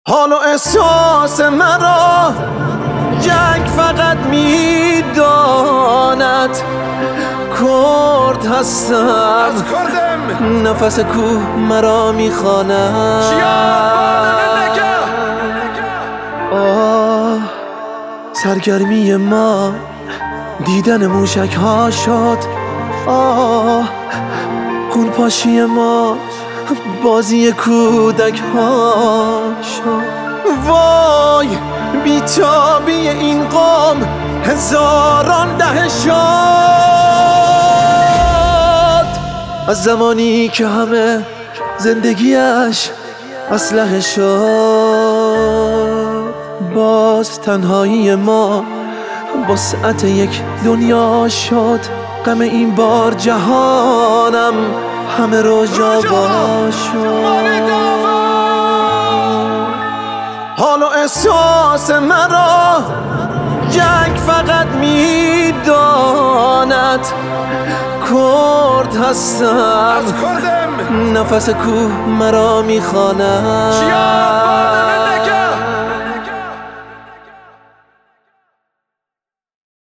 حال و احساس مرا جنگ فقط میداند. کرد هستم، نفس کوه مرا میخواند. آه سرگرمی ما دیدن موشک ها شد. آه خون پاشی ما بازی کودک ها شد. وای بیتابی این قوم هزاران دهه شد. از زمانی که همه زندگیش اسلحه شد، باز تنهایی ما وسعت یک دنیا شد. غم این بار جهانم همه رو جابا شد. حال و احساس مرا جنگ فقط میداند. کرد هستم، نفس کوه مرا میخواند.